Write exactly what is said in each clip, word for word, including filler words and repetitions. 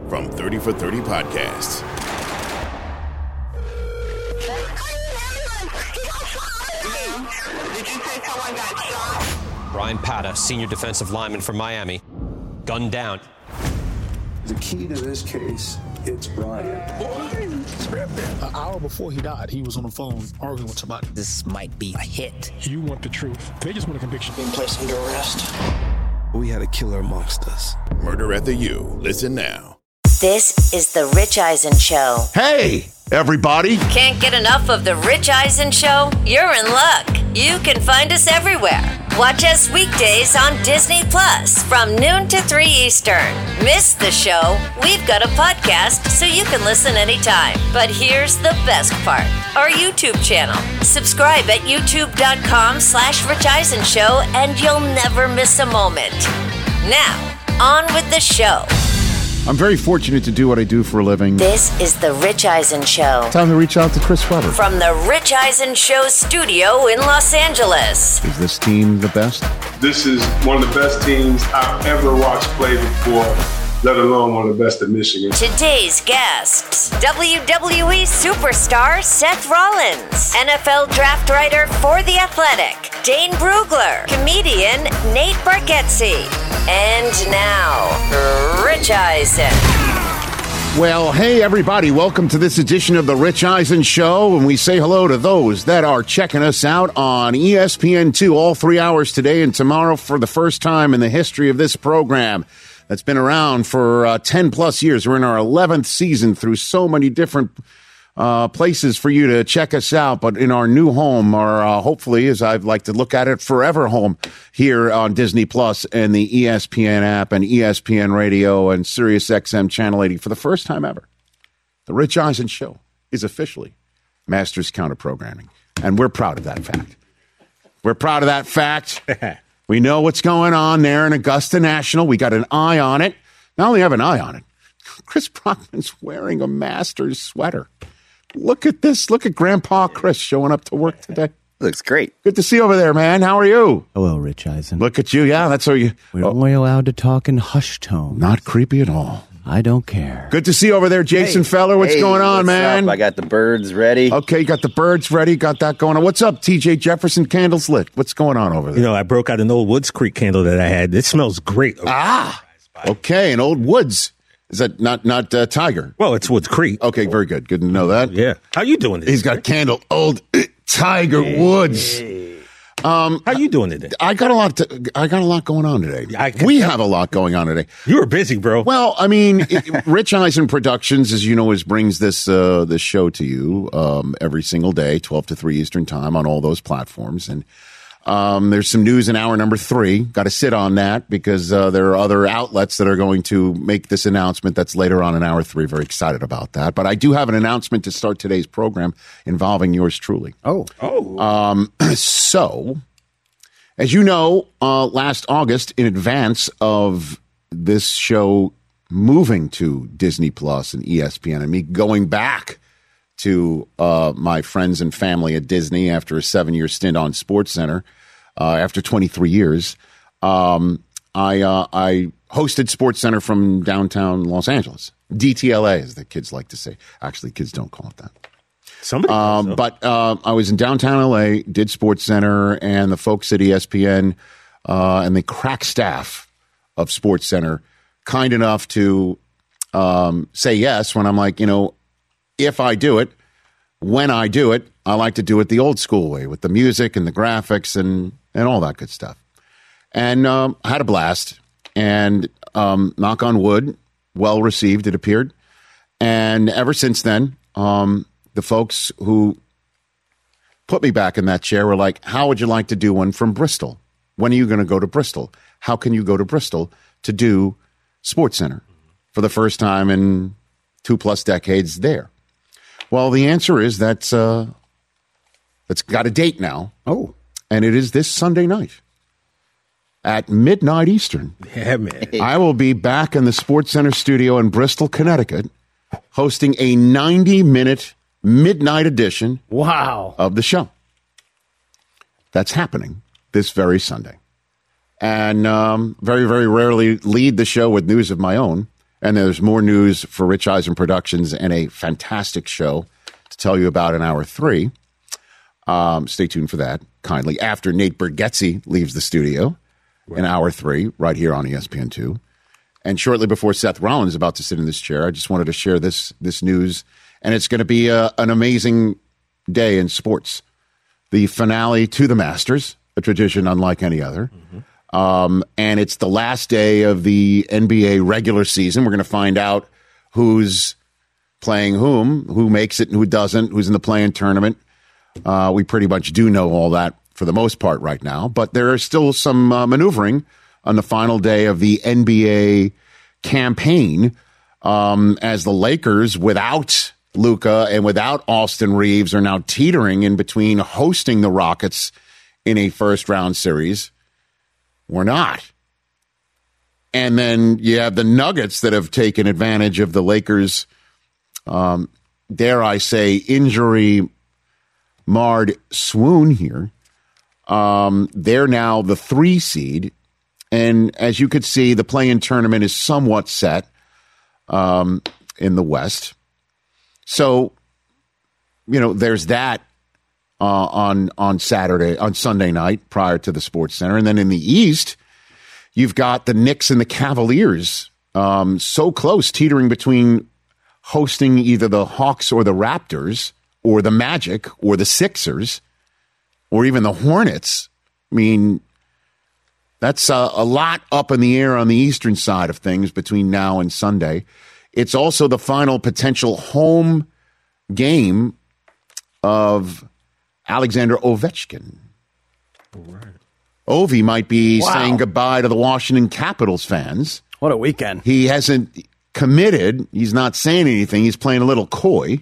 from thirty for thirty Podcasts. Did you say someone got shot? Brian Pata, senior defensive lineman from Miami, gunned down. The key to this case, it's Brian. An hour before he died, he was on the phone arguing with somebody. This might be a hit. You want the truth. They just want a conviction. Being placed under arrest. We had a killer amongst us. Murder at the U. Listen now. This is The Rich Eisen Show. Hey, everybody. Can't get enough of The Rich Eisen Show? You're in luck. You can find us everywhere. Watch us weekdays on Disney Plus from noon to three Eastern. Miss the show? We've got a podcast so you can listen anytime. But here's the best part. Our YouTube channel. Subscribe at youtube.com slash Rich Eisen Show and you'll never miss a moment. Now, on with the show. I'm very fortunate to do what I do for a living. This is The Rich Eisen Show. Time to reach out to Chris Webber. From the Rich Eisen Show studio in Los Angeles. Is this team the best? This is one of the best teams I've ever watched play before, let alone one of the best in Michigan. Today's guests, W W E superstar Seth Rollins, N F L draft writer for The Athletic, Dane Brugler, comedian Nate Bargatze, and now, Rich Eisen. Well, hey, everybody. Welcome to this edition of The Rich Eisen Show. And we say hello to those that are checking us out on E S P N two all three hours today and tomorrow for the first time in the history of this program that's been around for uh, ten plus years. We're in our eleventh season through so many different uh, places for you to check us out. But in our new home, or uh, hopefully, as I'd like to look at it, forever home here on Disney Plus and the E S P N app and E S P N Radio and Sirius X M Channel eighty for the first time ever. The Rich Eisen Show is officially Masters Counter Programming. And we're proud of that fact. We're proud of that fact. We know what's going on there in Augusta National. We got an eye on it. Not only have an eye on it, Chris Brockman's wearing a Masters sweater. Look at this. Look at Grandpa Chris showing up to work today. Looks great. Good to see you over there, man. How are you? Hello, Rich Eisen. Look at you. Yeah, that's how you... We're oh, only allowed to talk in hushed tones. Not creepy at all. I don't care. Good to see you over there, Jason hey, Feller. What's hey, going on, what's man? Up? I got the birds ready. Okay, you got the birds ready. Got that going on. What's up, T J Jefferson? Candles lit. What's going on over there? You know, I broke out an old Woods Creek candle that I had. It smells great. Ah, okay. An old Woods. Is that not not uh, Tiger? Well, it's Woods Creek. Okay, very good. Good to know that. Yeah. How you doing today? He's got a candle. Old uh, Tiger hey. Woods. Um, How you doing today? I got a lot. To, I got a lot going on today. I, we have a lot going on today. You were busy, bro. Well, I mean, it, Rich Eisen Productions, as you know, is brings this uh, this show to you um, every single day, twelve to three Eastern time on all those platforms. And um, there's some news in hour number three. Got to sit on that because uh, there are other outlets that are going to make this announcement. That's later on in hour three. Very excited about that. But I do have an announcement to start today's program involving yours truly. Oh, oh. Um, so. As you know, uh, last August, in advance of this show moving to Disney Plus and E S P N and me going back to uh, my friends and family at Disney after a seven-year stint on SportsCenter, uh, after twenty-three years, um, I, uh, I hosted SportsCenter from downtown Los Angeles. D T L A, as the kids like to say. Actually, kids don't call it that. Somebody, um, so. But uh, I was in downtown L A, did SportsCenter, and the folks at E S P N uh, and the crack staff of SportsCenter kind enough to um, say yes when I'm like, you know, if I do it, when I do it, I like to do it the old school way with the music and the graphics and, and all that good stuff. And um, I had a blast. And um, knock on wood, well received, it appeared. And ever since then, um, the folks who put me back in that chair were like, how would you like to do one from Bristol? When are you going to go to Bristol? How can you go to Bristol to do SportsCenter for the first time in two plus decades there? Well, the answer is that's, uh, that's got a date now. Oh. And it is this Sunday night at midnight Eastern. Yeah, man. I will be back in the SportsCenter studio in Bristol, Connecticut, hosting a ninety-minute midnight edition wow. of the show. That's happening this very Sunday. And um, very, very rarely lead the show with news of my own. And there's more news for Rich Eisen Productions and a fantastic show to tell you about in hour three. Um, stay tuned for that, kindly. After Nate Bargatze leaves the studio right. in hour three, right here on E S P N two. And shortly before Seth Rollins is about to sit in this chair, I just wanted to share this this news. And it's going to be a, an amazing day in sports. The finale to the Masters, a tradition unlike any other. Mm-hmm. Um, and it's the last day of the N B A regular season. We're going to find out who's playing whom, who makes it and who doesn't, who's in the play-in tournament. Uh, we pretty much do know all that for the most part right now. But there is still some uh, maneuvering on the final day of the N B A campaign um, as the Lakers, without Luka and without Austin Reeves, are now teetering in between hosting the Rockets in a first-round series. We're not. And then you have the Nuggets that have taken advantage of the Lakers, um, dare I say, injury-marred swoon here. Um, they're now the three seed. And as you could see, the play-in tournament is somewhat set um, in the West. So, you know, there's that. Uh, on on Saturday, on Sunday night prior to the Sports Center. And then in the East, you've got the Knicks and the Cavaliers um, so close, teetering between hosting either the Hawks or the Raptors or the Magic or the Sixers or even the Hornets. I mean, that's uh, a lot up in the air on the Eastern side of things between now and Sunday. It's also the final potential home game of Alexander Ovechkin. Right. Ovi might be wow. saying goodbye to the Washington Capitals fans. What a weekend. He hasn't committed. He's not saying anything. He's playing a little coy.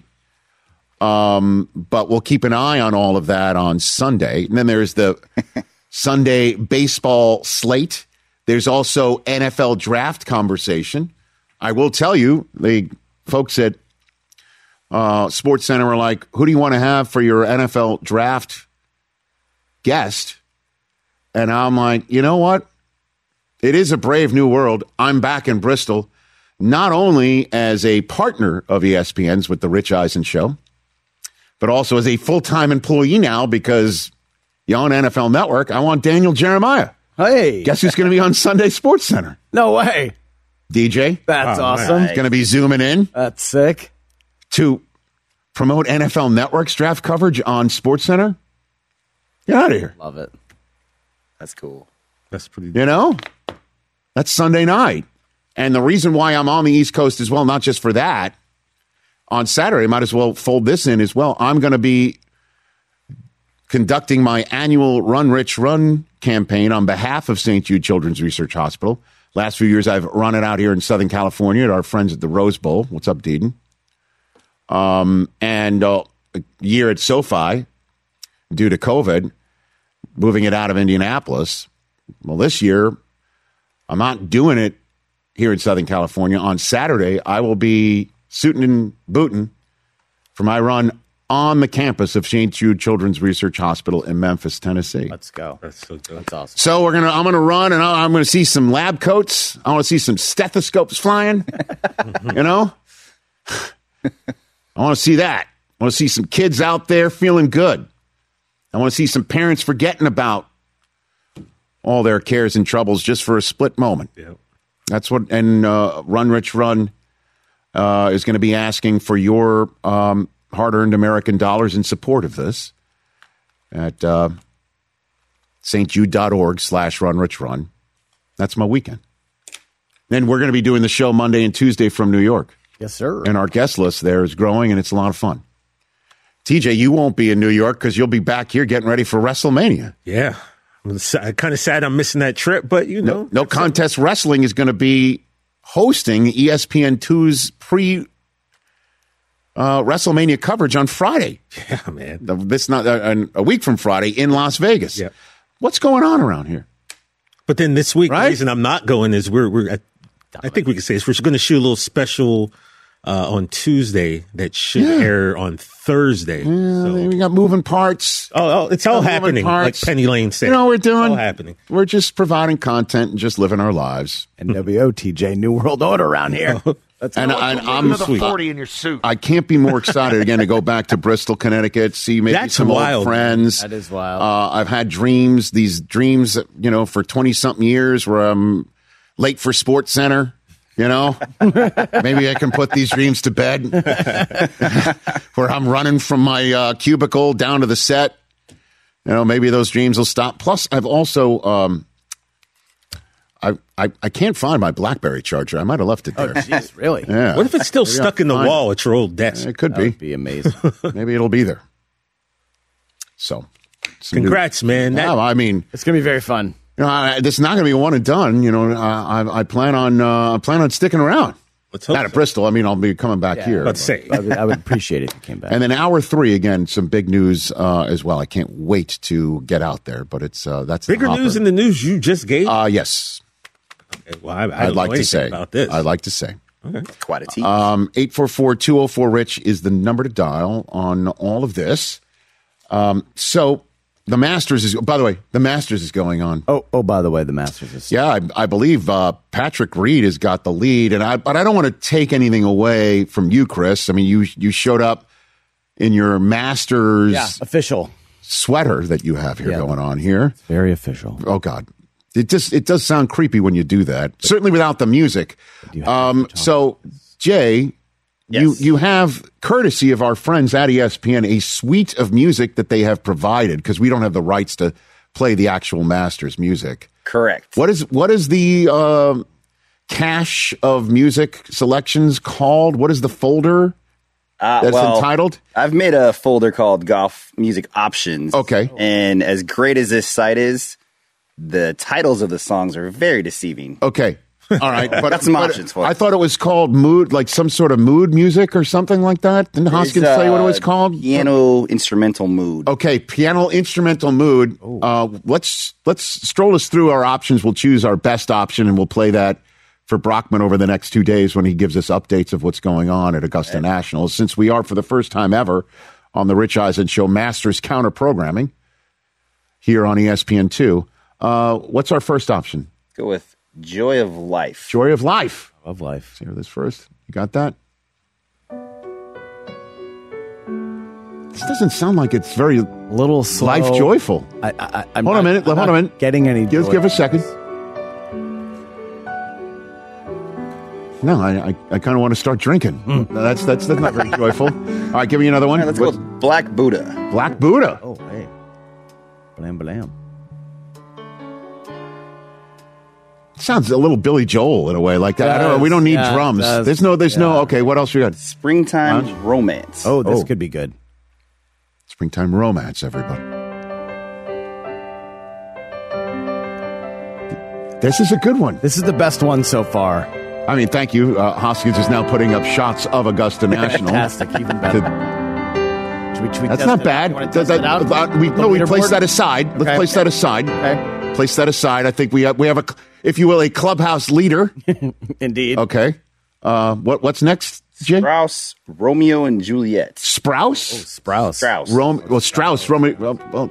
Um, but we'll keep an eye on all of that on Sunday. And then there's the Sunday baseball slate. There's also N F L draft conversation. I will tell you, the folks at Uh, Sports Center are like, who do you want to have for your N F L draft guest? And I'm like, you know what? It is a brave new world. I'm back in Bristol, not only as a partner of E S P N's with the Rich Eisen Show, but also as a full-time employee now because you're on N F L Network. I want Daniel Jeremiah. Hey. Guess who's going to be on Sunday Sports Center? No way. D J. That's oh, awesome. He's going to be zooming in. That's sick. To promote N F L Network's draft coverage on SportsCenter? Get out of here. Love it. That's cool. That's pretty You know? That's Sunday night. And the reason why I'm on the East Coast as well, not just for that, on Saturday, might as well fold this in as well. I'm going to be conducting my annual Run Rich Run campaign on behalf of Saint Jude Children's Research Hospital. Last few years, I've run it out here in Southern California at our friends at the Rose Bowl. What's up, Deedon? Um, and uh, a year at SoFi, due to COVID, moving it out of Indianapolis. Well, this year, I'm not doing it here in Southern California. On Saturday, I will be suiting and booting for my run on the campus of Saint Jude Children's Research Hospital in Memphis, Tennessee. Let's go. That's so good. That's awesome. So we're gonna. I'm gonna run, and I'm gonna see some lab coats. I want to see some stethoscopes flying. You know, I want to see that. I want to see some kids out there feeling good. I want to see some parents forgetting about all their cares and troubles just for a split moment. Yep. That's what. And uh, Run Rich Run uh, is going to be asking for your um, hard-earned American dollars in support of this at uh, stjude.org slash Run Rich Run. That's my weekend. Then we're going to be doing the show Monday and Tuesday from New York. Yes, sir. And our guest list there is growing, and it's a lot of fun. T J, you won't be in New York because you'll be back here getting ready for WrestleMania. Yeah. I'm kind of sad I'm missing that trip, but, you know. No, no Contest Wrestling is going to be hosting E S P N two's pre uh, WrestleMania coverage on Friday. Yeah, man. This not uh, a week from Friday in Las Vegas. Yeah. What's going on around here? But then this week, right? the reason I'm not going is we're, we're I, I think we can say is we're going to shoot a little special uh, on Tuesday that should Yeah. air on Thursday. Yeah, So- we got moving parts. Oh, oh, it's all Moving happening, parts. like Penny Lane said. You know what we're doing? It's all happening. We're just providing content and just living our lives. N W O T J, New World Order around here. That's And, and I'm Another forty in your suit. I can't be more excited again to go back to Bristol, Connecticut, see maybe That's some wild. old friends. That is wild. Uh, I've had dreams, these dreams, you know, for twenty something years where I'm late for Sports Center. You know, maybe I can put these dreams to bed where I'm running from my uh, cubicle down to the set. You know, maybe those dreams will stop. Plus, I've also, um, I, I I can't find my BlackBerry charger. I might have left it there. Oh, jeez, really? Yeah. What if it's still Maybe stuck I'll in the find wall at your old desk? It could That be. would be amazing. Maybe it'll be there. So, some Congrats, man. New, That- yeah, I mean, It's going to be very fun. you know, I, this is not going to be one and done. You know, I, I, I plan on uh, I plan on sticking around. Let's hope Not at so. Bristol. I mean, I'll be coming back here. Let's say. I would, I would appreciate it if you came back. And then hour three again, some big news uh, as well. I can't wait to get out there, but it's uh, that's the Bigger hopper. news in the news you just gave? Uh, yes, Okay, well, I, I don't I'd like know to anything say. about this. I'd like to say. Quite a tease. Um, eight four four, two oh four, RICH is the number to dial on all of this. Um, so the Masters is, by the way, the Masters is going on. oh, oh, by the way, the Masters is. Yeah, I, I believe uh, Patrick Reed has got the lead, and I, but I don't want to take anything away from you, Chris. I mean, you you showed up in your Masters Yeah, official. sweater that you have here Yeah. going on here. Very official. Oh God, it just it does sound creepy when you do that. Certainly without the music. do have Um, so Jay, you you have courtesy of our friends at E S P N a suite of music that they have provided because we don't have the rights to play the actual Masters music. Correct. What is what is the uh, cache of music selections called? What is the folder Uh, that's well, entitled? I've made a folder called Golf Music Options. Okay. And as great as this site is, the titles of the songs are very deceiving. Okay. All right. But, Got some but options for I you. thought it was called mood, like some sort of mood music or something like that. Didn't Hoskins It's, say what it was uh, called? Piano instrumental mood. Okay, piano instrumental mood. Uh, let's let's stroll us through our options. We'll choose our best option, and we'll play that for Brockman over the next two days when he gives us updates of what's going on at Augusta National. Since we are, for the first time ever, on the Rich Eisen Show, Masters counter programming here on E S P N two. Uh, what's our first option? Go with Joy of Life. Joy of Life. Of life. Let's hear this first. You got that? This doesn't sound like it's very little slow. life joyful. I, I, I'm hold on a not- minute. I'm Hold on a not minute. Getting any? Just joy. give a second. No, I I, I kind of want to start drinking. Mm. No, that's that's that's not very joyful. All right, give me another one. All right, let's What's- go with Black Buddha. Black Buddha. Oh, hey. Blam, blam. Sounds a little Billy Joel in a way, like that. I don't know. We don't need Yeah, it drums. does. There's no. There's no. Yeah. Okay, what else we got? Springtime Romance. Oh, this Oh. could be good. Springtime Romance. Everybody. This is a good one. This is the best one so far. I mean, thank you. Uh, Hoskins is now putting up shots of Augusta National. Fantastic. Even better. To- Should we, should we That's test not it? bad. You wanna That- test it that- out? uh, we, no, we Leaderboard? place that aside. Let's Okay. place that aside. Okay. Place that aside. I think we have, we have a, if you will, a clubhouse leader. Indeed. Okay. Uh, what what's next, Jay? Strauss, Romeo and Juliet. Sprouse? Strauss. Strauss. Rome, well, Strauss, Romeo. Well, well,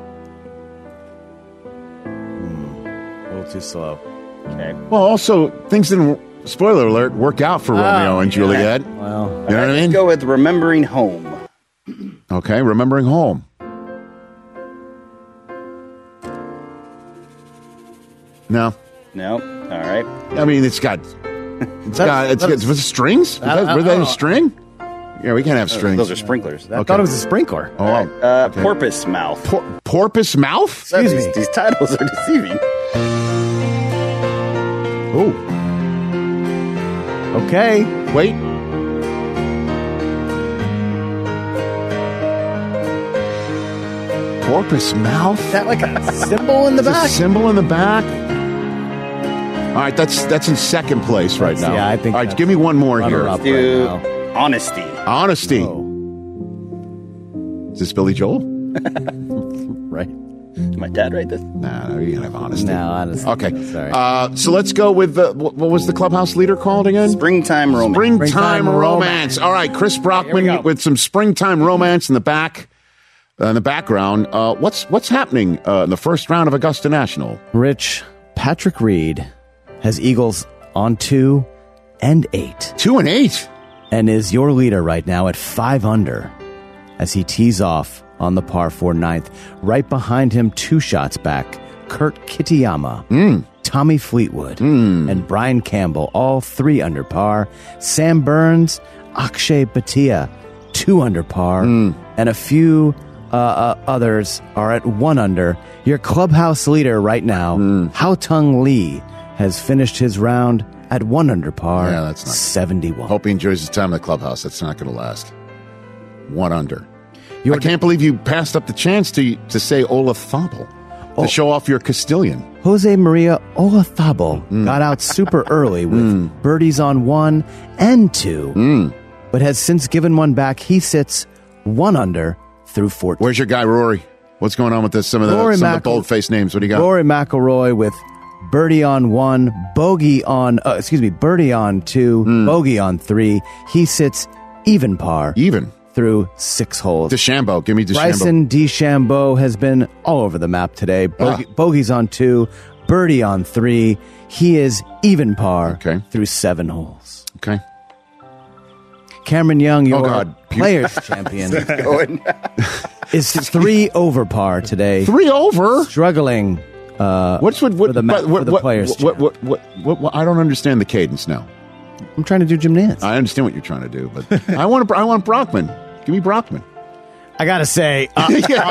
A little too slow. Okay. well, also, things didn't, spoiler alert, work out for Romeo and yeah. Juliet. Well, You know what I Let's mean? go with Remembering Home. Okay, Remembering Home. No. No. All right. I mean, it's got, it's got, it's got, that's- was it strings? Was I- that, I- were I they don't a know. string? Yeah, we can't have strings. Those are sprinklers. I Okay. thought it was a sprinkler. Oh, Uh, okay. Porpoise Mouth. Por- porpoise mouth? Excuse these, me. These titles are deceiving. Oh, Okay. wait. Porpoise mouth? Is that like a symbol in the There's a back? symbol in the back. All right, that's that's in second place right now. Yeah, I think All right, that's give me one more here. runner-up. Do Right Honesty. Honesty. Oh, Is this Billy Joel? right. Did my dad write this? Nah, no, you can have honesty. No, honestly. Okay. No, sorry. Uh, so let's go with the, what what was the clubhouse leader called again? Springtime Romance. Springtime, Springtime romance. Romance. All right, Chris Here we Brockman go. with some Springtime Romance in the back, uh, in the background. Uh, what's what's happening uh, in the first round of Augusta National? Rich, Patrick Reed has Eagles on two and eight. Two and eight. And is your leader right now at five under as he tees off on the par four ninth. Right behind him, two shots back, Kurt Kitayama, Mm. Tommy Fleetwood, Mm. and Brian Campbell, all three under par. Sam Burns, Akshay Bhatia, two under par, Mm. and a few uh, uh, others are at one under. Your clubhouse leader right now, Mm. Hao Tung Lee, has finished his round at one under par, Yeah, that's not seventy-one. Hope he enjoys his time in the clubhouse. That's not going to last. One under. Your I can't believe you passed up the chance to to say Olafable Oh. to show off your Castilian. Jose Maria Olazabal Mm. got out super early with birdies on one and two, Mm. but has since given one back. He sits one under through fourteen. Where's your guy Rory? What's going on with this? Some of the, Rory some of the McIl- bold-faced names. What do you got? Rory McIlroy with birdie on one, bogey on, uh, excuse me, birdie on two, Mm. bogey on three. He sits even par Even. through six holes. DeChambeau. Give me DeChambeau. Bryson DeChambeau has been all over the map today. Bogey, Ah. Bogeys on two, birdie on three. He is even par Okay. through seven holes. Okay. Cameron Young, your Oh, God. players champion, Going. is three over par today. Three over? Struggling. Uh, What's what, what, for the ma- but what, for the what, players what, what, what, what, what, I don't understand the cadence now. I'm trying to do Jim Nance. I understand what you're trying to do, but I want I want Brockman. Give me Brockman. I gotta say, uh,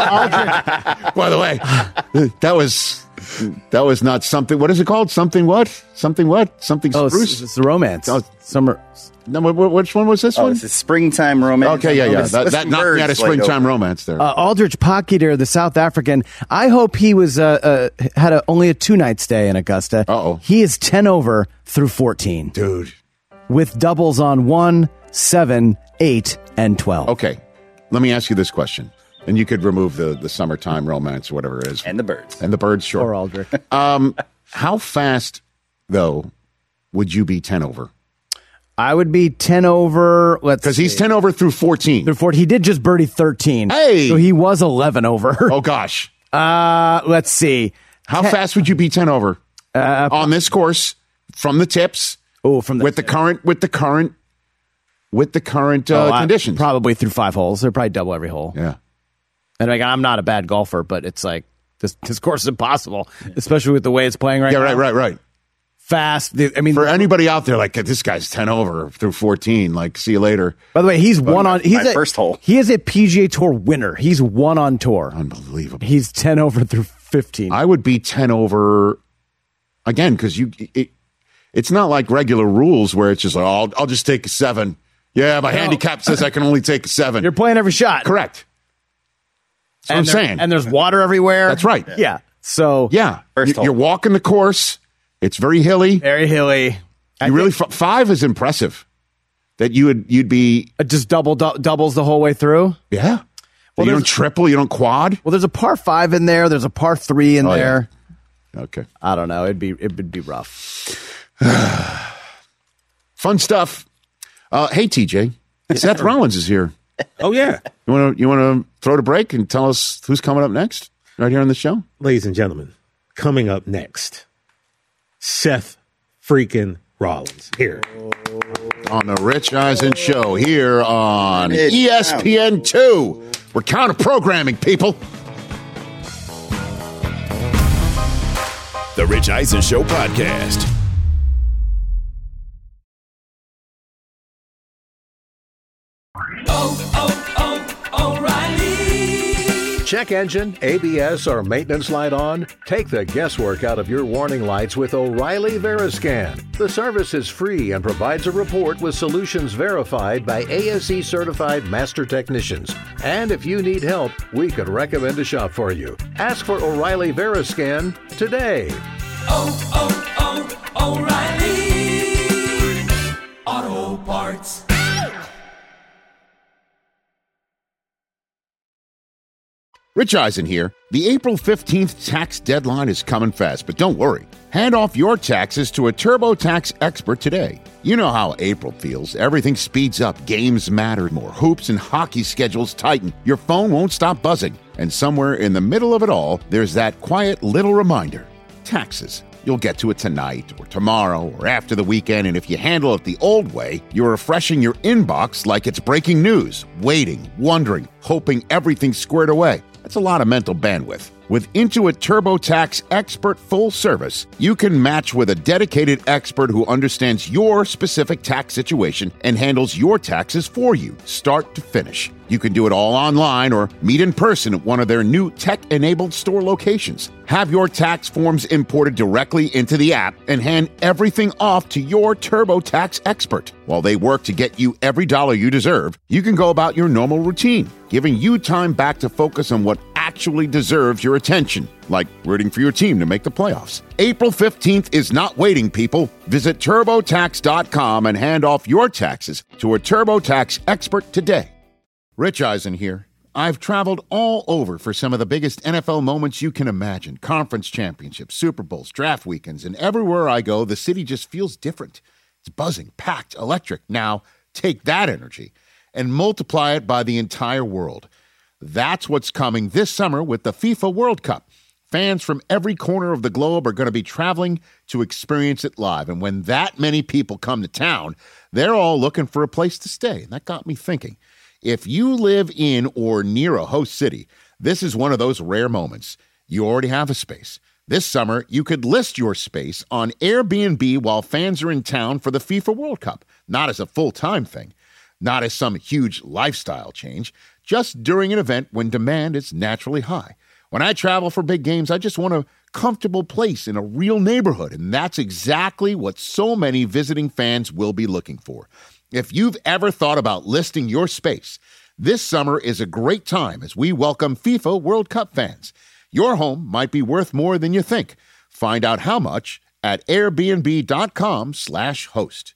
By the way, that was that was not something. What is it called? Something what? Something what? Something oh, spruce? it's, it's the romance. Oh. Summer. No, wh- wh- which one was this Oh, one? it's a Springtime Romance. Okay, yeah, yeah. With- That, with that some knocked me out of birds laid Springtime over. Romance there. Uh, Aldrich Pocketer, the South African. I hope he was uh, uh, had a, only a two night stay in Augusta. Uh-oh. He is ten over through fourteen Dude. with doubles on one, seven, eight, and twelve. Okay, let me ask you this question, and you could remove the the summertime romance or whatever it is, And the birds. and the birds. Sure. Or Aldrich. Um, how fast though would you be ten over? I would be ten over. Let's Because he's see. ten over through fourteen. through fourteen. He did just birdie thirteen. Hey! so he was eleven over. Oh gosh, Uh, let's see. how fast would you be ten over Uh, on this course from the tips? oh, from the, with the current, with the current, with the current uh, Oh, I- conditions. probably through five holes. They're probably double every hole. Yeah. And like, I'm not a bad golfer, but it's like this this course is impossible, especially with the way it's playing right Yeah. now. Right. Right. Right. Fast. The- I mean, For anybody out there, like this guy's ten over through fourteen. Like, see you later. by the way, he's one on. He's my a, first hole. He is a P G A Tour winner. He's one on tour. Unbelievable. He's ten over through fifteen. I would be ten over again because you. It, it's not like regular rules where it's just like, oh, I'll, I'll just take a seven. Yeah, my No. handicap says I can only take a seven. You're playing every shot. Correct. That's what I'm and there- saying. And there's water everywhere. That's right. Yeah. So Yeah. First You- hole. You're walking the course. It's very hilly. very hilly. I You really think- f- five is impressive. That you would you'd be uh, just double dou- doubles the whole way through. yeah. Well, you there's- don't triple. You don't quad. Well, there's a par five in there. There's a par three in Oh, yeah. there. Okay. I don't know. It'd be it would be rough. Fun stuff. Uh, hey T J, Seth Rollins is here. Oh, yeah. You want to you want to throw the break and tell us who's coming up next right here on the show? Ladies and gentlemen, coming up next, Seth freaking Rollins here. On the Rich Eisen Show here on It E S P N two. We're counter programming, people. The Rich Eisen Show podcast. Check engine, A B S, or maintenance light on? Take the guesswork out of your warning lights with O'Reilly Veriscan. The service is free and provides a report with solutions verified by A S E certified master technicians. And if you need help, we could recommend a shop for you. Ask for O'Reilly Veriscan today. Oh, oh, oh, O'Reilly Auto Parts. Rich Eisen here. The April fifteenth tax deadline is coming fast, but don't worry. Hand off your taxes to a TurboTax expert today. You know how April feels. Everything speeds up, games matter more, hoops and hockey schedules tighten, your phone won't stop buzzing, and somewhere in the middle of it all, there's that quiet little reminder. Taxes. You'll get to it tonight or tomorrow or after the weekend, and if you handle it the old way, you're refreshing your inbox like it's breaking news, waiting, wondering, hoping everything's squared away. That's a lot of mental bandwidth. With Intuit TurboTax Expert Full Service, you can match with a dedicated expert who understands your specific tax situation and handles your taxes for you, start to finish. You can do it all online or meet in person at one of their new tech-enabled store locations. Have your tax forms imported directly into the app and hand everything off to your TurboTax expert. While they work to get you every dollar you deserve, you can go about your normal routine, giving you time back to focus on what actually deserves your attention, like rooting for your team to make the playoffs. April fifteenth is not waiting, people. Visit TurboTax dot com and hand off your taxes to a TurboTax expert today. Rich Eisen here. I've traveled all over for some of the biggest N F L moments you can imagine. Conference championships, Super Bowls, draft weekends, and everywhere I go, the city just feels different. It's buzzing, packed, electric. Now, take that energy and multiply it by the entire world. That's what's coming this summer with the FIFA World Cup. Fans from every corner of the globe are going to be traveling to experience it live. And when that many people come to town, they're all looking for a place to stay. And that got me thinking. If you live in or near a host city, this is one of those rare moments. You already have a space. This summer, you could list your space on Airbnb while fans are in town for the FIFA World Cup. Not as a full-time thing, not as some huge lifestyle change, just during an event when demand is naturally high. When I travel for big games, I just want a comfortable place in a real neighborhood, and that's exactly what so many visiting fans will be looking for. If you've ever thought about listing your space, this summer is a great time as we welcome FIFA World Cup fans. Your home might be worth more than you think. Find out how much at airbnb.com slash host.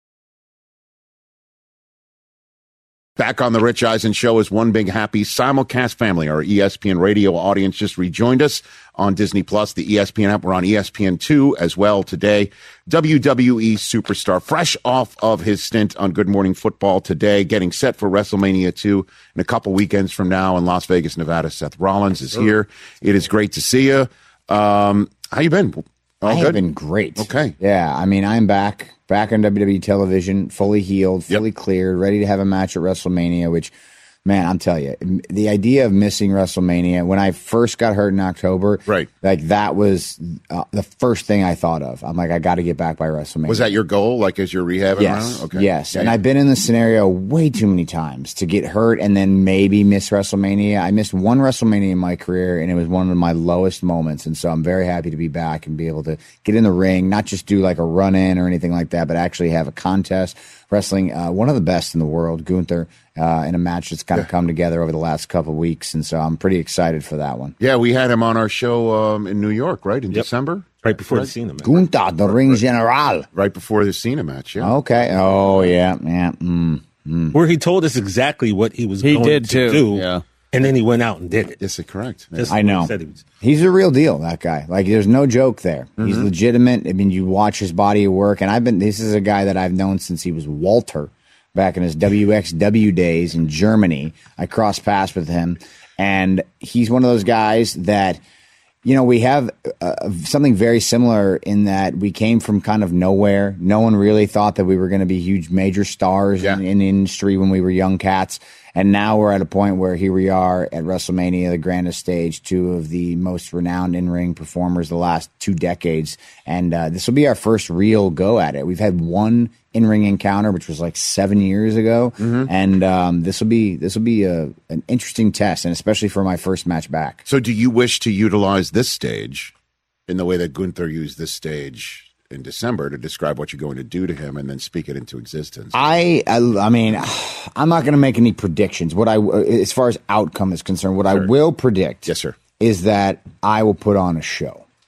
Back on the Rich Eisen Show is one big happy simulcast family. Our E S P N radio audience just rejoined us on Disney Plus, the E S P N app. We're on E S P N two as well today. W W E superstar, fresh off of his stint on Good Morning Football today, getting set for WrestleMania two in a couple weekends from now in Las Vegas, Nevada. Seth Rollins is here. It is great to see you. Um, how you been? All I good? have been great. Okay. Yeah, I mean, I'm back, back on W W E television, fully healed, fully yep. cleared, ready to have a match at WrestleMania, which, man, I'm telling you, the idea of missing WrestleMania, when I first got hurt in October, right. like that was uh, the first thing I thought of. I'm like, I got to get back by WrestleMania. Was that your goal, like as you're rehabbing yes, around? Okay. Yes, yeah, and yeah. I've been in this scenario way too many times to get hurt and then maybe miss WrestleMania. I missed one WrestleMania in my career, and it was one of my lowest moments, and so I'm very happy to be back and be able to get in the ring, not just do like a run-in or anything like that, but actually have a contest, wrestling uh, one of the best in the world, Gunther, uh, in a match that's kind of come together over the last couple of weeks, and so I'm pretty excited for that one. Yeah, we had him on our show um, in New York, right, in yep. December? Right before right? the Cena match. Gunther, the Ring General. Right before the Cena match, yeah. Okay. Oh, yeah, yeah. Mm, mm. Where he told us exactly what he was he going did to too. do. Yeah. And then he went out and did it. Yes, correct. Just I know. He said he was. He's a real deal, that guy. Like, there's no joke there. Mm-hmm. He's legitimate. I mean, you watch his body of work, and I've been, this is a guy that I've known since he was Walter back in his W X W days in Germany. I crossed paths with him, and he's one of those guys that, you know, we have uh, something very similar in that we came from kind of nowhere. No one really thought that we were going to be huge major stars yeah. in, in the industry when we were young cats. And now we're at a point where here we are at WrestleMania, the grandest stage, two of the most renowned in-ring performers the last two decades. And uh, this will be our first real go at it. We've had one in-ring encounter, which was like seven years ago. Mm-hmm. And um, this will be this will be a, an interesting test, and especially for my first match back. So do you wish to utilize this stage in the way that Gunther used this stage in December to describe what you're going to do to him and then speak it into existence? I, I, I mean, I'm not going to make any predictions. What I, as far as outcome is concerned, what sure. I will predict, yes, sir, is that I will put on a show.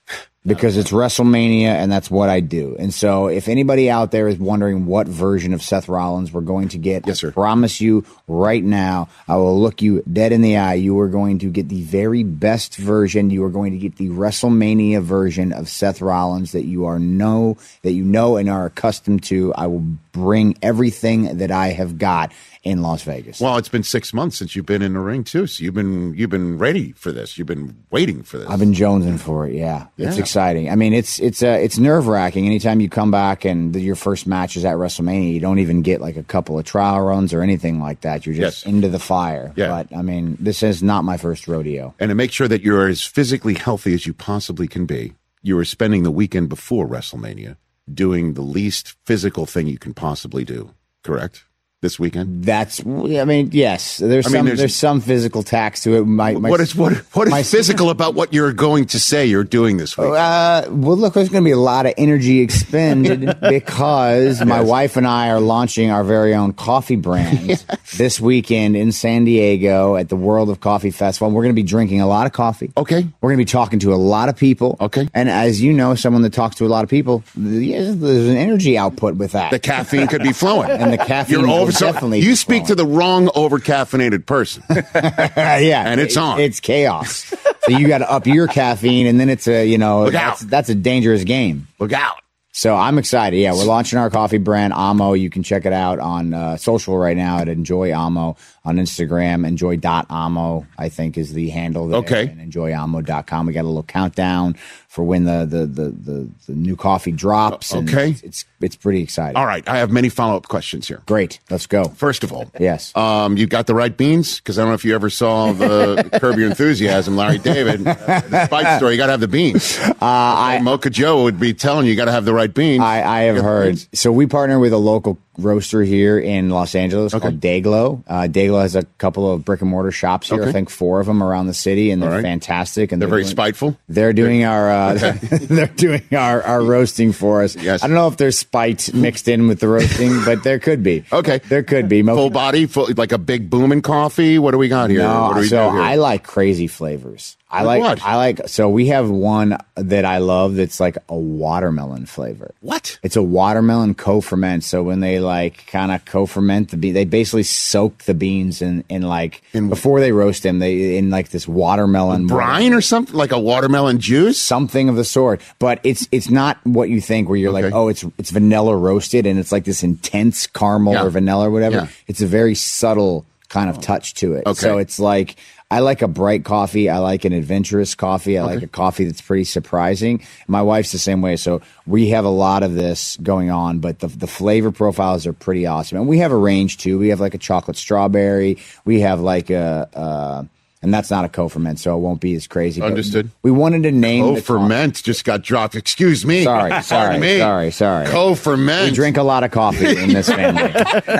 because it's WrestleMania and that's what I do. And so if anybody out there is wondering what version of Seth Rollins we're going to get, yes, sir. I promise you right now, I will look you dead in the eye. You are going to get the very best version. You are going to get the WrestleMania version of Seth Rollins that you are know that you know and are accustomed to. I will bring everything that I have got in Las Vegas. Well, it's been six months since you've been in the ring too, so you've been you've been ready for this. You've been waiting for this. I've been jonesing for it. Yeah, yeah. It's exciting. I mean, it's it's uh, it's nerve wracking. Anytime you come back and the, your first match is at WrestleMania, you don't even get like a couple of trial runs or anything like that. You're just yes. into the fire. Yeah. But I mean, this is not my first rodeo. And to make sure that you're as physically healthy as you possibly can be, you are spending the weekend before WrestleMania doing the least physical thing you can possibly do. Correct? This weekend? That's, I mean, yes. There's I mean, some there's, there's some physical tax to it. My, my, what is what what is my, physical about what you're going to say you're doing this week? Uh, well, look, there's going to be a lot of energy expended because my yes. wife and I are launching our very own coffee brand yes. this weekend in San Diego at the World of Coffee Festival. We're going to be drinking a lot of coffee. Okay. We're going to be talking to a lot of people. Okay. And as you know, someone that talks to a lot of people, there's an energy output with that. The caffeine could be flowing. And the caffeine you're over, definitely You speak to the wrong over-caffeinated person. yeah. And it's on. It's chaos. So you got to up your caffeine, and then it's a, you know, Look that's, out. that's a dangerous game. Look out. So I'm excited. Yeah, we're launching our coffee brand, Amo. You can check it out on uh, social right now at Enjoy Amo on Instagram. Enjoy dot amo, I think, is the handle there. Okay. And enjoy amo dot com. We got a little countdown for when the the the, the, the new coffee drops. And okay. It's, it's it's pretty exciting. All right. I have many follow-up questions here. Great. Let's go. First of all. Yes. Um, you got the right beans? Because I don't know if you ever saw the Curb Your Enthusiasm, Larry David. The Spike story. You got to have the beans. Uh, I, Mocha Joe would be telling you you got to have the right beans. I, I have heard. Beans. So we partner with a local roaster here in Los Angeles okay. called Dayglow. Uh, Dayglow has a couple of brick and mortar shops here. Okay. I think four of them around the city, and they're right. fantastic. And they're, they're very doing, spiteful. They're doing they're, our uh, okay. they're doing our, our roasting for us. Yes. I don't know if there's spite mixed in with the roasting, but there could be. Okay, there could be. Full body, full, like a big booming coffee. What do we got here? No, what do we so do here? I like crazy flavors. I like, like what? I like so we have one that I love that's like a watermelon flavor. What? It's a watermelon co-ferment. So when they like kind of co-ferment the bean, they basically soak the beans in, in like in, before they roast them, they in like this watermelon brine or something, like a watermelon juice, something of the sort. But it's it's not what you think, where you're okay. like, oh, it's it's vanilla roasted and it's like this intense caramel yeah. or vanilla or whatever. Yeah. It's a very subtle kind of touch to it. Okay. So it's like, I like a bright coffee. I like an adventurous coffee. I okay. like a coffee that's pretty surprising. My wife's the same way. So we have a lot of this going on, but the the flavor profiles are pretty awesome. And we have a range too. We have like a chocolate strawberry. We have like a, uh, and that's not a co-ferment, so it won't be as crazy. Understood. We wanted to name co-ferment just got dropped. Excuse me. Sorry, sorry, me. sorry, sorry. Co-ferment. We drink a lot of coffee in this family.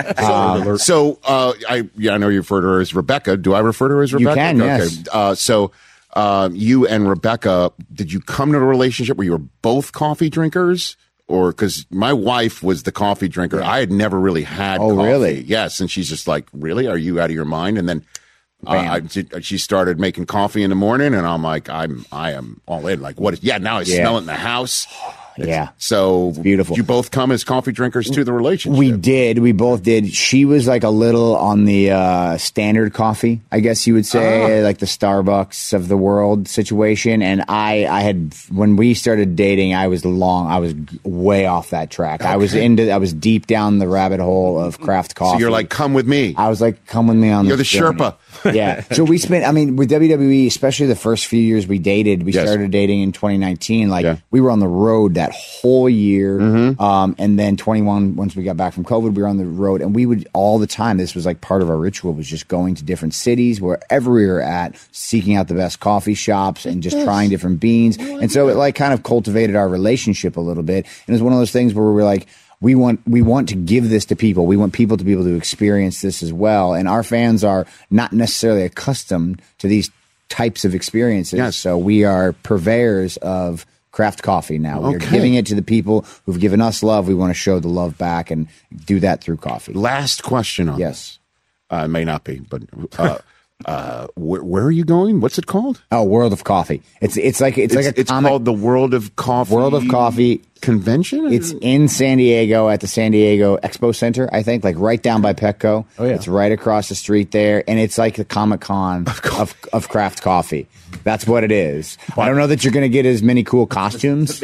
um, so uh, I, yeah, I know you refer to her as Rebecca. Do I refer to her as Rebecca? You can, okay. yes. Uh, so uh, you and Rebecca, did you come to a relationship where you were both coffee drinkers? Or because my wife was the coffee drinker. Yeah. I had never really had oh, coffee. really? Yes. And she's just like, really? Are you out of your mind? And then Uh, I, she started making coffee in the morning, and I'm like, I'm, I am all in. Like, what? Is, yeah, now I yeah. smell it in the house. It's, yeah. So it's beautiful. Did you both come as coffee drinkers to the relationship? We did. We both did. She was like a little on the uh, standard coffee, I guess you would say, ah. like the Starbucks of the world situation. And I, I had, when we started dating, I was long, I was way off that track. Okay. I was into, I was deep down the rabbit hole of craft coffee. So you're like, come with me. I was like, come with me on You're this the journey. Sherpa. Yeah. So we spent, I mean, with W W E, especially the first few years we dated, we yes. started dating in twenty nineteen. Like, yeah. we were on the road that whole year. Mm-hmm. Um, and then twenty-one, once we got back from COVID, we were on the road. And we would, all the time, this was like part of our ritual, was just going to different cities, wherever we were at, seeking out the best coffee shops and just yes. trying different beans. And so it like kind of cultivated our relationship a little bit. And it was one of those things where we were like, We want we want to give this to people. We want people to be able to experience this as well. And our fans are not necessarily accustomed to these types of experiences. Yes. So we are purveyors of craft coffee now. We're okay. giving it to the people who've given us love. We want to show the love back and do that through coffee. Last question on yes. this. Uh, it may not be, but uh, Uh, where, where are you going? What's it called? Oh, World of Coffee. It's it's like it's, It's, like a it's comic, called the World of Coffee. World of Coffee Convention. It's in San Diego at the San Diego Expo Center, I think, like right down by Petco. Oh, yeah. It's right across the street there, and it's like the Comic Con of, of craft coffee. That's what it is. I don't know that you're going to get as many cool costumes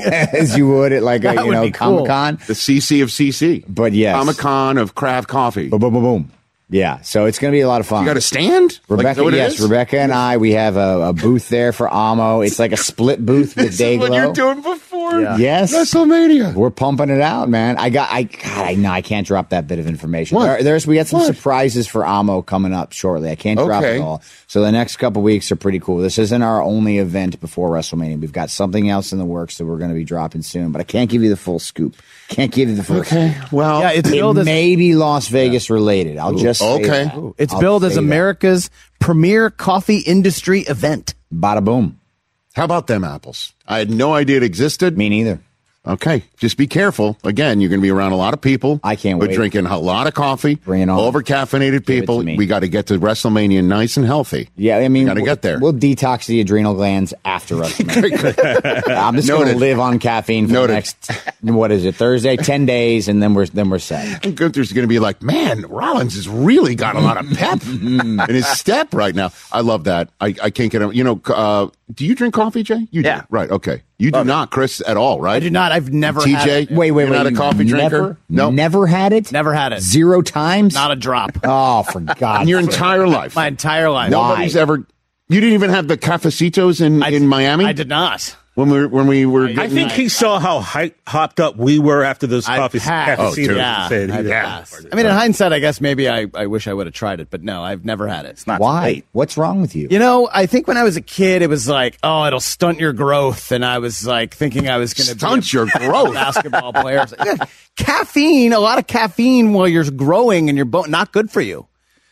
as you would at like a, That you would know be cool. Comic Con. the C C of C C. But yes, Comic Con of craft coffee. boom, boom, boom, boom. Yeah, so it's going to be a lot of fun. You got a stand? Rebecca, Like, what it yes, is? Rebecca and I, we have a, a booth there for Amo. It's like a split booth with This is what you're Dayglow. doing before Yeah. Yes, WrestleMania. we're pumping it out, man. I got, I, God, I know I can't drop that bit of information. What? There, there's, we got some What? surprises for Amo coming up shortly. I can't drop Okay. it all. So the next couple weeks are pretty cool. This isn't our only event before WrestleMania. We've got something else in the works that we're going to be dropping soon, but I can't give you the full scoop. Can't give you the full. Okay. Well, Yeah, it's It billed as may be Las Vegas related. I'll just say okay. that. Ooh. it's I'll billed as say that. America's premier coffee industry event. Bada boom. how about them apples? I had no idea it existed. Me neither. Okay, just be careful. Again, you're going to be around a lot of people. I can't We're wait. drinking a lot of coffee. Bring it on. Over caffeinated Give it people. to me. We got to get to WrestleMania nice and healthy. Yeah, I mean, Got to get there. We'll detox the adrenal glands after WrestleMania. I'm just going to Noted. live on caffeine for Noted. the next, what is it, Thursday, ten days, and then we're then we're set. And Gunther's going to be like, man, Rollins has really got a lot of pep in his step right now. I love that. I, I can't get him. You know, uh, do you drink coffee, Jay? You Yeah. do. Right. Okay. You do not, Chris, at all, right? I do not. I've never T J, had it. Wait, wait, you're wait. not a you coffee never, drinker? No. Never had it? Never had it. Zero times? Not a drop. Oh, for God's In your sake. entire life. My entire life. Nobody's ever. You didn't even have the cafecitos in, I, in Miami? I did not. When we were, when we were I getting, think he saw how hy- hopped up we were after those I coffee passed. Oh, cafecitos. dude. Yeah, Said he- I yeah. passed. I mean, in hindsight, I guess maybe I, I wish I would have tried it, but no, I've never had it. Not Why? late. What's wrong with you? You know, I think when I was a kid, it was like, oh, it'll stunt your growth, and I was like thinking I was going to Stunt your growth. basketball player. I was like, yeah, caffeine, a lot of caffeine while you're growing and you're bo- not good for you.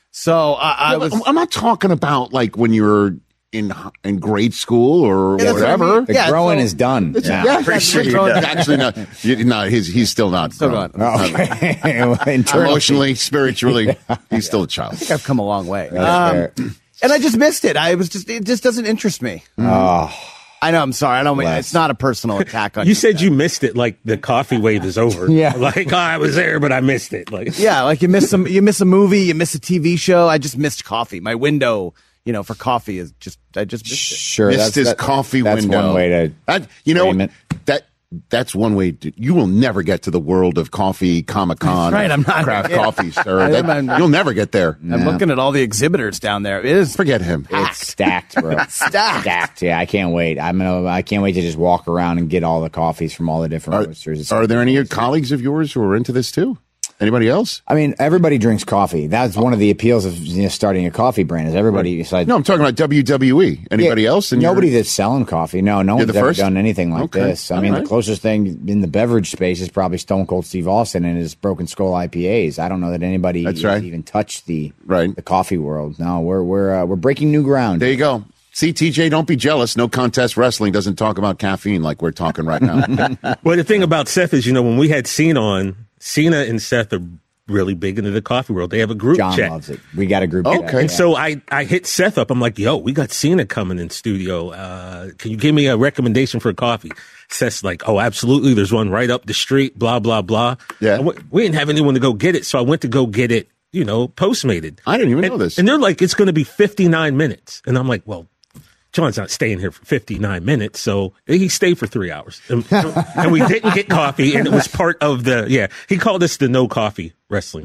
So uh, I Well, was. I'm not talking about like when you were in in grade school or Yeah, that's what I whatever. mean. The Yeah, growing so- is done. Yeah, now. pretty sure you're done. Actually, not. You, no, he's he's still not. Still grown. gone. Oh, internally. Emotionally, spiritually, he's still a child. I think I've come a long way. That's Um, fair. and I just missed it. I was just, it just doesn't interest me. Oh, I know. I'm sorry. I don't mean Bless. it's not a personal attack on You said you missed it, like the coffee wave is over. Yeah. like oh, I was there, but I missed it. Like Yeah, like you miss some, you miss a movie, you miss a T V show. I just missed coffee. My window, you know, for coffee is just, I just missed it. sure. Missed that's, his that- coffee that's window. one way to. That, you know frame it. that that's one way. To, you will never get to the world of coffee, Comic Con, Right, I'm not- craft yeah. coffee, sir. I- That- I'm- you'll never get there. I'm looking at all the exhibitors down there. It is Forget him. It's stacked, bro. Stacked. Stacked. Yeah, I can't wait. I'm gonna. I can't wait to just walk around and get all the coffees from all the different Are, roasters. It's are there any colleagues of yours who are into this too? Anybody else? I mean, everybody drinks coffee. That's one of the appeals of you know, starting a coffee brand. Is everybody? Besides, No, I'm talking about W W E. Anybody Yeah, else? in Nobody your- that's selling coffee. No, no You're one's the ever first? done anything like Okay. this. I All mean, right. the closest thing in the beverage space is probably Stone Cold Steve Austin and his Broken Skull I P As. I don't know that anybody That's has right. even touched the Right. the coffee world. No, we're we're uh, we're breaking new ground. There you go. See, T J, don't be jealous. No Contest Wrestling doesn't talk about caffeine like we're talking right now. Well, the thing about Seth is, you know, when we had Cena on, Cena and Seth are really big into the coffee world. They have a group John chat. loves it. We got a group. Okay. chat, And yeah. so I, I hit Seth up. I'm like, yo, we got Cena coming in studio. Uh, can you give me a recommendation for a coffee? Seth's like, oh, absolutely. There's one right up the street, blah, blah, blah. Yeah. I w- we didn't have anyone to go get it. So I went to go get it, you know, Postmated. I didn't even and, know this. And they're like, it's going to be fifty-nine minutes. And I'm like, well, John's not staying here for fifty-nine minutes. So he stayed for three hours. And, and we didn't get coffee. And it was part of the, yeah, he called us the no coffee wrestling.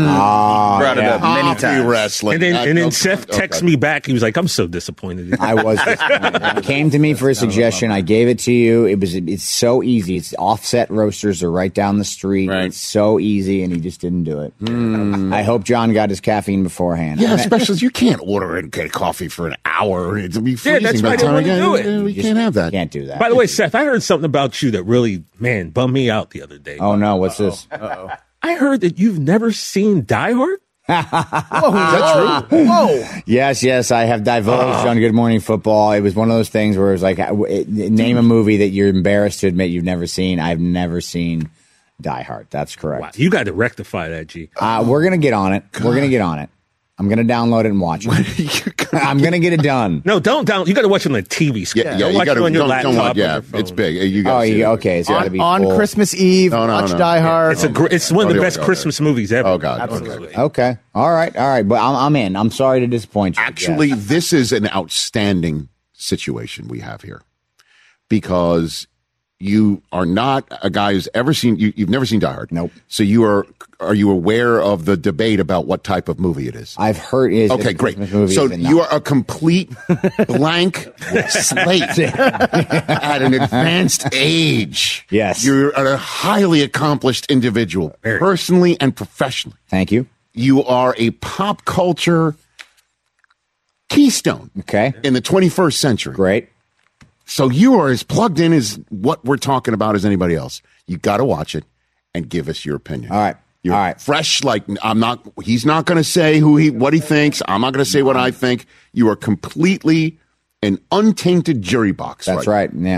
Ah, Brought it yeah. up many Coffee times. wrestling. And then, I- and then okay. Seth texted Okay. me back. He was like, I'm so disappointed. I was disappointed. He came to me for a suggestion. I gave it to you. It was it's so easy. It's offset roasters are right down the street. Right. It's so easy, and he just didn't do it. I hope John got his caffeine beforehand. Yeah, especially you can't order and get coffee for an hour. It'll be freezing that's by why the they time wanna I get do it. Yeah, we You just can't have that. Can't do that. By the way, Seth, I heard something about you that really, man, bummed me out the other day. Oh no, what's this? I heard that you've never seen Die Hard? Is that true? Whoa. Yes, yes, I have divulged on Good Morning Football. It was one of those things where it was like, uh, it- name a movie that you're embarrassed to admit you've never seen. I've never seen Die Hard. That's correct. Wow, you got to rectify that, G. Uh, we're gonna get on it. We're gonna get on it. I'm going to download it and watch it. I'm going to get it done. No, don't down. You got to watch it on the T V screen. Yeah, yeah, don't you watch gotta, it on your don't, laptop. don't watch, or yeah, your phone. it's big. You Oh, gotta see yeah, it. okay. It's got to be On full. Christmas Eve, No, no, watch no. Die Hard. It's a gr- it's one of Oh, the there we best go. Christmas movies ever. Oh, God. Absolutely. Okay. Okay. All right. All right. But I'm, I'm in. I'm sorry to disappoint you. Actually, Yes. this is an outstanding situation we have here because you are not a guy who's ever seen, you, you've never seen Die Hard. Nope. So you are, are you aware of the debate about what type of movie it is? I've heard is Okay, great. So you you are a complete blank slate at an advanced age. Yes. You're a highly accomplished individual, personally and professionally. Thank you. You are a pop culture keystone Okay. in the twenty-first century. Great. So you are as plugged in as what we're talking about as anybody else. You got to watch it and give us your opinion. All right. You're All right. fresh. Like I'm not. He's not going to say who he what he thinks. I'm not going to say what I think. You are completely an untainted jury box. That's right. Yeah.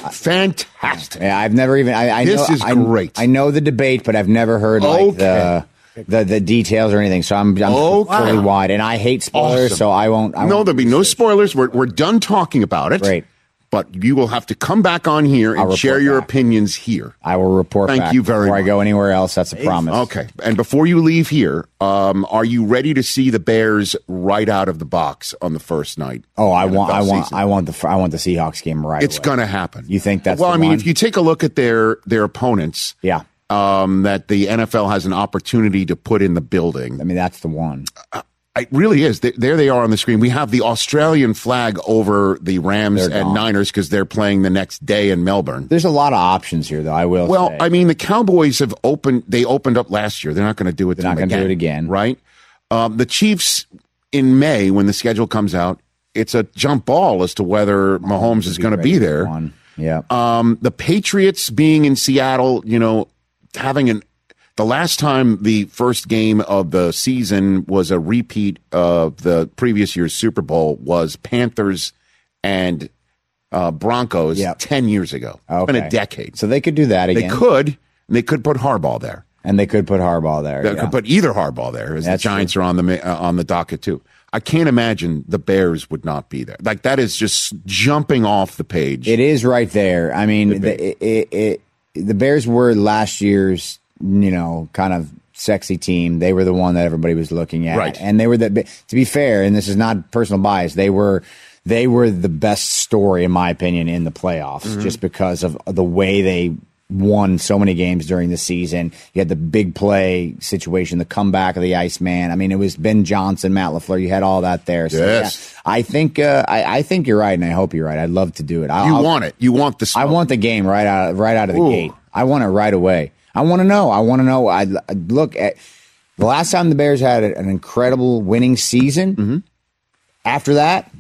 Fantastic. Yeah. I've never even. I, I This know, is I, great. I know the debate, but I've never heard like Okay. the, the the details or anything. So I'm I'm Okay. fully wide, and I hate spoilers, Awesome. so I won't. I no, won't there'll be no spoilers. We're we're done talking about it. Great. But you will have to come back on here I'll and share report your back. opinions here. I will report Thank back you very before much. I go anywhere else. That's a promise. Okay. And before you leave here, um, are you ready to see the Bears right out of the box on the first night? Oh, I of the want, N F L I want, season? I want the, I want the Seahawks game right. It's away. going to happen. You think that's well? the I mean, one? if you take a look at their their opponents, Yeah. um, that the N F L has an opportunity to put in the building. I mean, that's the one. It really is. They- There they are on the screen. We have the Australian flag over the Rams They're and gone. Niners because they're playing the next day in Melbourne. There's a lot of options here, though. I will. Well, say. I mean, the Cowboys have opened. They opened up last year. They're not going to do it. They're not going to do it again. right? Um, the Chiefs in May, when the schedule comes out, it's a jump ball as to whether Mahomes is going to be there. One. Yeah. Um, the Patriots being in Seattle, you know, having an the last time the first game of the season was a repeat of the previous year's Super Bowl was Panthers and uh, Broncos Yep. ten years ago. It's been Okay. a decade. So they could do that They again. could. And they could put Harbaugh there. and they could put Harbaugh there. They yeah. could put either Harbaugh there, as That's the Giants are on the ma- uh, on the docket too. I can't imagine the Bears would not be there. Like that is just jumping off the page. It is right there. I mean, the, it, it, it, the Bears were last year's, you know, kind of sexy team. They were the one that everybody was looking at, Right. and they were the. To be fair, and this is not personal bias, they were. They were the best story, in my opinion, in the playoffs, Mm-hmm. just because of the way they won so many games during the season. You had the big play situation, the comeback of the Iceman. I mean, it was Ben Johnson, Matt LaFleur. You had all that there. So, Yes. yeah, I think uh, I, I think you're right, and I hope you're right. I'd love to do it. I'll, you I'll- want it. You want the. I want the game right out right out of the Ooh. gate. I want it right away. I want to know. I want to know. I look at the last time the Bears had an incredible winning season. Mm-hmm. After that,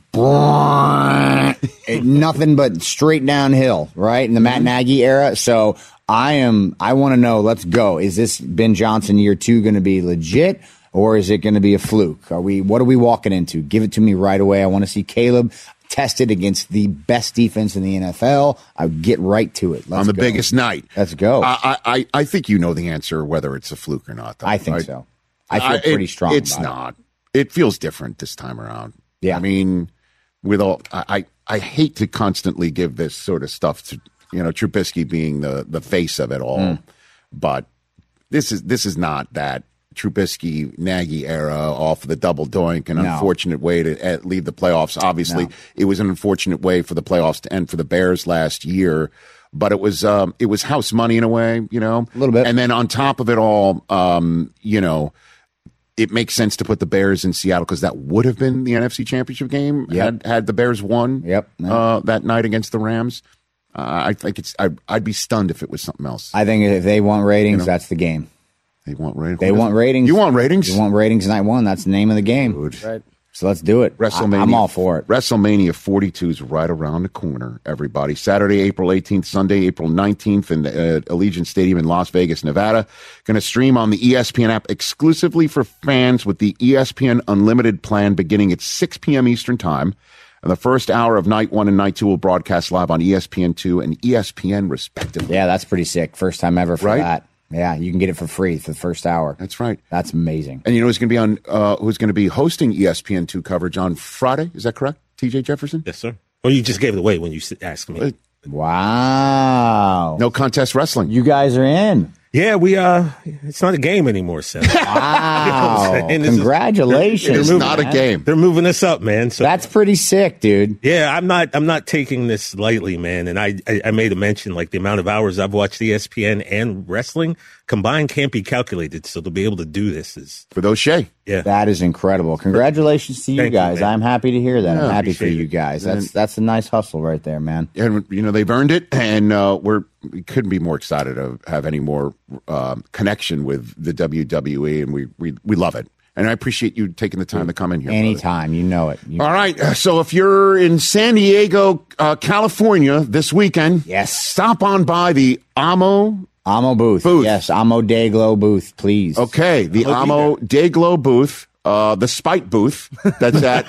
it- nothing but straight downhill, right? In the Matt Nagy era. So I am. I want to know. Let's go. Is this Ben Johnson year two going to be legit, or is it going to be a fluke? Are we? What are we walking into? Give it to me right away. I want to see Caleb tested against the best defense in the N F L. I would get right to it. Let's on the go. biggest night. Let's go. I, I I think you know the answer whether it's a fluke or not. Though, I think right? so. I feel it- pretty strong. It's about not. It feels different this time around. Yeah. I mean, with all, I, I, I hate to constantly give this sort of stuff to, you know, Trubisky being the, the face of it all, Mm. but this is, this is not that Trubisky Nagy era off of the double doink, an No. unfortunate way to uh, leave the playoffs. Obviously, No. it was an unfortunate way for the playoffs to end for the Bears last year. But it was um, it was house money in a way, you know, A little bit. And then on top of it all, um, you know, it makes sense to put the Bears in Seattle because that would have been the N F C Championship game Yep. had had the Bears won. Yep. Uh, that night against the Rams. Uh, I think it's. I, I'd be stunned if it was something else. I think if they want ratings, You know. that's the game. They want ratings. They want ratings. You want ratings? You want ratings night one. That's the name of the game. Dude. Right. So let's do it. WrestleMania. I, I'm all for it. WrestleMania forty-two is right around the corner, everybody. Saturday, April eighteenth, Sunday, April nineteenth in uh, Allegiant Stadium in Las Vegas, Nevada. Going to stream on the E S P N app exclusively for fans with the E S P N Unlimited plan beginning at six p.m. Eastern Time. And the first hour of night one and night two will broadcast live on E S P N two and E S P N, respectively. Yeah, that's pretty sick. First time ever for Right? that. Yeah, you can get it for free for the first hour. That's right. That's amazing. And you know who's going to be on? Uh, who's going to be hosting E S P N two coverage on Friday? Is that correct? T J Jefferson? Yes, sir. Well, you just gave it away when you asked me. Wow. No contest wrestling. You guys are in. Yeah, we uh it's not a game anymore, Seth. Wow. You know this Congratulations. Is, they're, they're it's moving, not a game. They're moving us up, man. So that's pretty sick, dude. Yeah, I'm not I'm not taking this lightly, man. And I, I I made a mention like the amount of hours I've watched E S P N and wrestling combined can't be calculated. So to be able to do this is for those Shay. Yeah. That is incredible. Congratulations to you Thank you, guys. man. I'm happy to hear that. Yeah, I'm happy for appreciate you it. guys. That's And- that's a nice hustle right there, man. And you know they've earned it, and uh, we're we couldn't be more excited to have any more um, connection with the W W E, and we, we we love it. And I appreciate you taking the time to come in here. brother. Anytime, you know it. You All right, uh, so if you're in San Diego, uh, California this weekend, yes, stop on by the Amo Amo booth. Booth. Yes, Amo Dayglow booth, please. Okay, the I'll be Amo Dayglow booth, uh, the Spite booth. That's at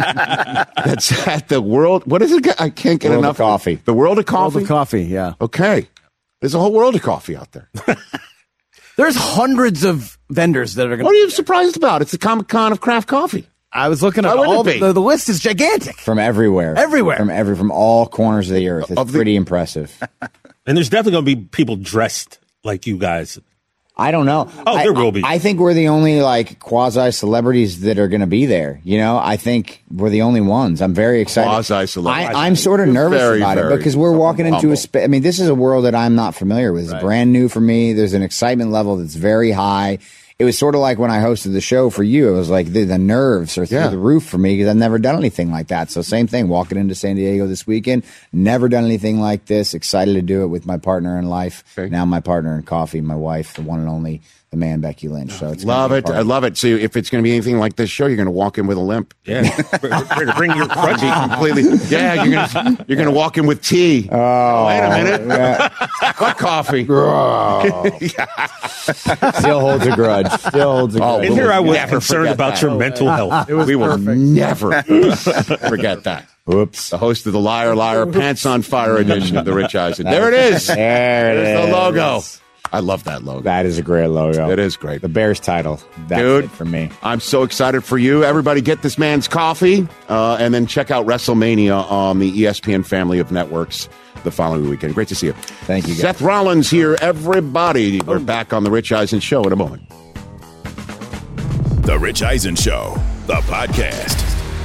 that's at the World. What is it? I can't get World of enough Coffee. The World of Coffee. World of coffee, yeah. Okay, there's a whole world of coffee out there. There's hundreds of vendors that are going What are you surprised about? It's the Comic Con of craft coffee. I was looking at Why wouldn't all it be? the, the list is gigantic. From everywhere. Everywhere. From every from all corners of the earth. It's Of the- pretty impressive. and there's definitely gonna be people dressed like you guys. I don't know. Oh, I- there will be. I think we're the only like quasi celebrities that are going to be there. You know, I think we're the only ones. I'm very excited. Quasi-celebrities. I, I'm sort of You're nervous very, about very it because we're walking into humble. a space. I mean, this is a world that I'm not familiar with. It's Right. brand new for me. There's an excitement level that's very high. It was sort of like when I hosted the show for you. It was like the, the nerves are through Yeah. the roof for me because I've never done anything like that. So same thing, walking into San Diego this weekend, never done anything like this. Excited to do it with my partner in life. Okay. Now my partner in coffee, my wife, the one and only, the man Becky Lynch. So it's Love gonna it. be a I party. love it. So if it's going to be anything like this show, you're going to walk in with a limp. Yeah, bring, bring your crutchy. Completely. Yeah, you're going to you're going to walk in with tea. Oh, Wait a minute. yeah. What coffee? Still holds a grudge. Still holds a Oh, grudge. And here I was Never concerned forget about that. your mental health. we will never forget that. Oops. The host of the Liar Liar Pants on Fire edition of the Rich Eisen. There it is. There it There's is. the logo. I love that logo. That is a great logo. It is great. The Bears title. That's Dude. it for me. I'm so excited for you. Everybody get this man's coffee uh, and then check out WrestleMania on the E S P N family of networks the following weekend. Great to see you. Thank you, guys. Seth Rollins here, everybody. We're back on the Rich Eisen Show in a moment. The Rich Eisen Show, the podcast.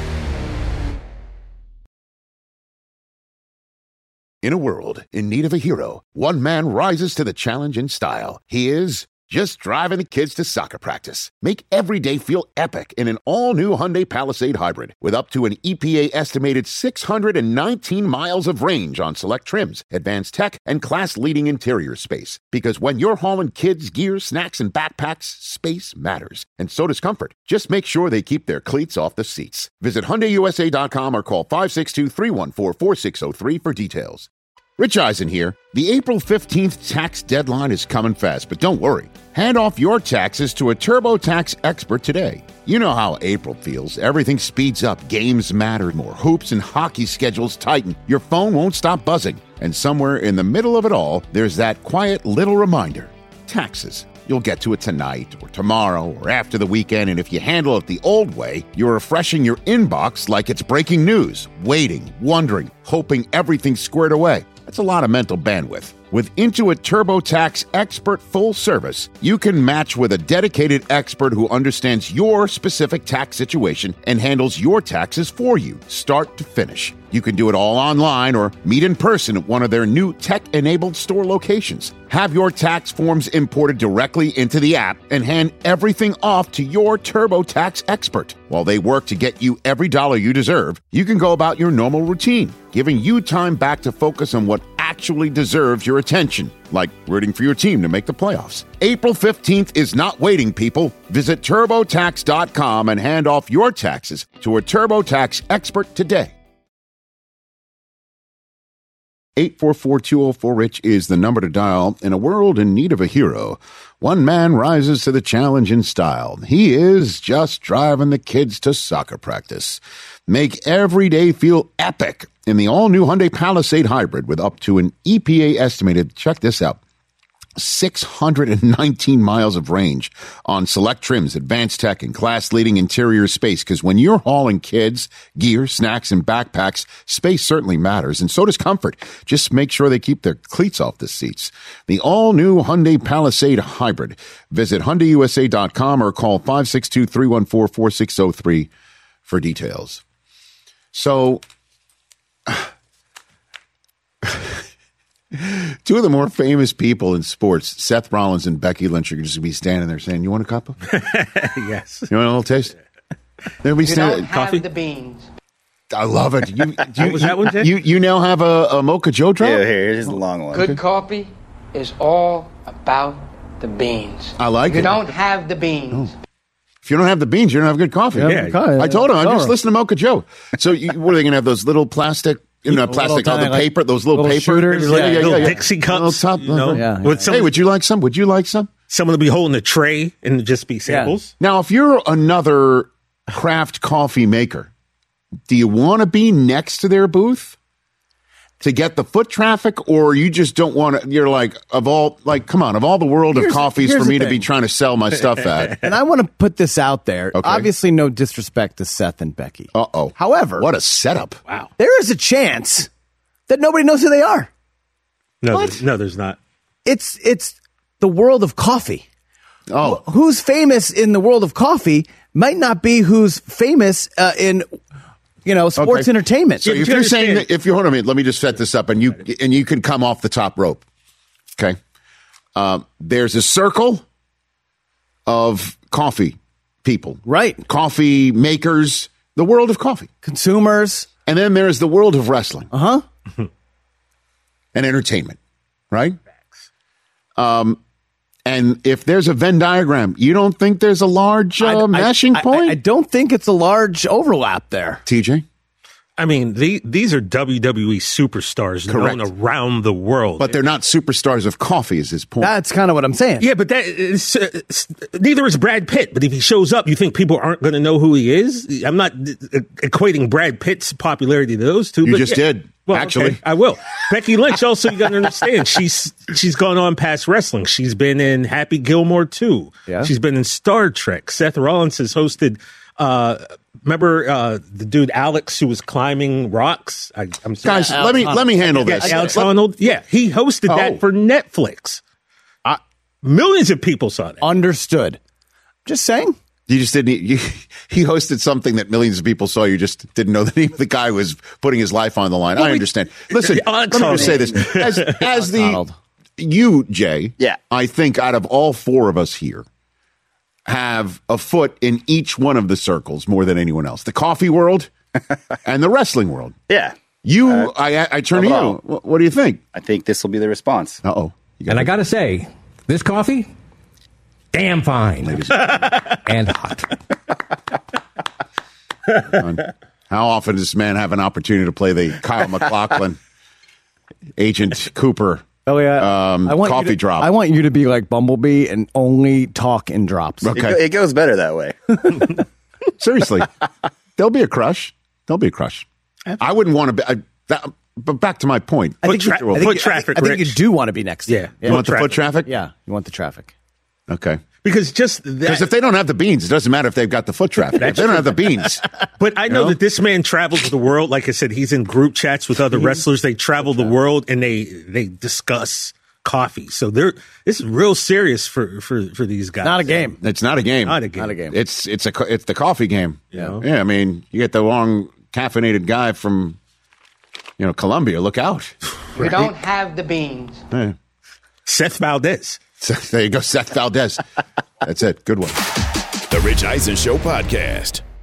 In a world in need of a hero, one man rises to the challenge in style. He is just driving the kids to soccer practice. Make every day feel epic in an all-new Hyundai Palisade Hybrid with up to an E P A-estimated six hundred nineteen miles of range on select trims, advanced tech, and class-leading interior space. Because when you're hauling kids, gear, snacks, and backpacks, space matters. And so does comfort. Just make sure they keep their cleats off the seats. Visit Hyundai U S A dot com or call five six two, three one four, four six zero three for details. Rich Eisen here. The April fifteenth tax deadline is coming fast, but don't worry. Hand off your taxes to a TurboTax expert today. You know how April feels. Everything speeds up. Games matter more. Hoops and hockey schedules tighten. Your phone won't stop buzzing. And somewhere in the middle of it all, there's that quiet little reminder. Taxes. You'll get to it tonight or tomorrow or after the weekend, and if you handle it the old way, you're refreshing your inbox like it's breaking news, waiting, wondering, hoping everything's squared away. That's a lot of mental bandwidth. With Intuit TurboTax Expert Full Service, you can match with a dedicated expert who understands your specific tax situation and handles your taxes for you, start to finish. You can do it all online or meet in person at one of their new tech-enabled store locations. Have your tax forms imported directly into the app and hand everything off to your TurboTax expert. While they work to get you every dollar you deserve, you can go about your normal routine, giving you time back to focus on what actually deserves your attention, like rooting for your team to make the playoffs. April fifteenth is not waiting, people. Visit TurboTax dot com and hand off your taxes to a TurboTax expert today. eight four four, two oh four, RICH is the number to dial. In a world in need of a hero, one man rises to the challenge in style. He is just driving the kids to soccer practice. Make every day feel epic in the all-new Hyundai Palisade Hybrid with up to an E P A estimated, check this out, six hundred nineteen miles of range on select trims, advanced tech, and class-leading interior space. Because when you're hauling kids, gear, snacks, and backpacks, space certainly matters, and so does comfort. Just make sure they keep their cleats off the seats. The all-new Hyundai Palisade Hybrid. Visit Hyundai U S A dot com or call five six two, three one four, four six zero three for details. So... two of the more famous people in sports, Seth Rollins and Becky Lynch, are just going to be standing there saying, "You want a cup of?" Yes. You want a little taste? They'll be You standing. don't have the beans. I love it. You, you, was that one, Jay? you, you now have a, a mocha Joe drop? Yeah, here, here's the long one. Good coffee is all about the beans. I like you it. You don't have the beans. If you don't have the beans, you don't have good coffee. Yeah, yeah. I told him. I just listened to Mocha Joe. So you, what are they going to have, those little plastic... You know, plastic, all the like, paper, those little, little paper shooters, yeah, yeah, yeah, little yeah, Dixie cups, little top, you know, yeah, with some, hey, would you like some? Would you like some? Someone will be holding a tray and just be samples. Yeah. Now, if you're another craft coffee maker, do you want to be next to their booth to get the foot traffic, or you just don't want to? You're like, of all, like, come on, of all the world Here's- of coffees here's for the me to thing. be trying to sell my stuff at. And I want to put this out there. Okay. Obviously, no disrespect to Seth and Becky. Uh oh. However, What a setup! Wow. there is a chance that nobody knows who they are. No, What? there's, no, there's not. It's it's the world of coffee. Oh, Wh- Who's famous in the world of coffee might not be who's famous uh, in, you know, sports Okay. entertainment. So Yeah, if you you're saying understand- that, if you hold on a minute, let me just set this up, and you and you can come off the top rope. Okay, um, there's a circle of coffee people, Right. Coffee makers, the world of coffee, Consumers. and then there's the world of wrestling Uh huh. and entertainment, right? Um, and if there's a Venn diagram, you don't think there's a large uh, mashing I, point, I, I don't think it's a large overlap there. T J? I mean, the, these are W W E superstars Correct. known around the world. But they're not superstars of coffee, is his point. That's kind of what I'm saying. Yeah, but that is, uh, it's- neither is Brad Pitt. But if he shows up, you think people aren't going to know who he is? I'm not uh, equating Brad Pitt's popularity to those two. You but just yeah. did, Well, actually. okay, I will. Becky Lynch also, you got to understand, she's she's gone on past wrestling. She's been in Happy Gilmore too. Yeah. She's been in Star Trek. Seth Rollins has hosted. Uh, remember uh, the dude Alex who was climbing rocks? I, I'm sorry. Guys, let me let me handle Yeah, this. Alex Let- Honnold. Yeah, he hosted Oh. that for Netflix. Uh, millions of people saw that. Understood. Just saying. You just didn't. You, he hosted something that millions of people saw. You just didn't know that he, the guy was putting his life on the line. I understand. Listen, let me just say this: as as the Donald. you, Jay, Yeah. I think out of all four of us here, have a foot in each one of the circles more than anyone else. The coffee world and the wrestling world. Yeah. You, Uh, I, I turn to hello. you. What, what do you think? I think this will be the response. Uh oh. And I got to say, this coffee, damn fine and hot. How often does this man have an opportunity to play the Kyle MacLachlan, Agent Cooper? Oh yeah, um, I want you coffee to, drop. I want you to be like Bumblebee and only talk in drops. Okay. It, go- it goes better that way. Seriously, there'll be a crush. There'll be a crush. I wouldn't want to be. I, that, but back to my point. I Foot think, you, tra- I think, foot you- traffic, I think you Rich. do want to be next. to Yeah. him. You want the traffic. foot traffic? Yeah, you want the traffic. Okay. Because just Because that. if they don't have the beans, it doesn't matter if they've got the foot traffic. If they don't have the beans, But I know know? that this man travels the world. Like I said, he's in group chats with other wrestlers. They travel the world and they they discuss coffee. So they're this is real serious for for for these guys. Not a game. it's not a game. Not a game. Not a game. It's it's a co- it's the coffee game. Yeah. Yeah. I mean, you get the wrong caffeinated guy from, you know, Colombia. Look out. You don't have the beans. Yeah. Seth Valdez. So there you go, Seth Valdez. That's it. Good one. The Rich Eisen Show podcast.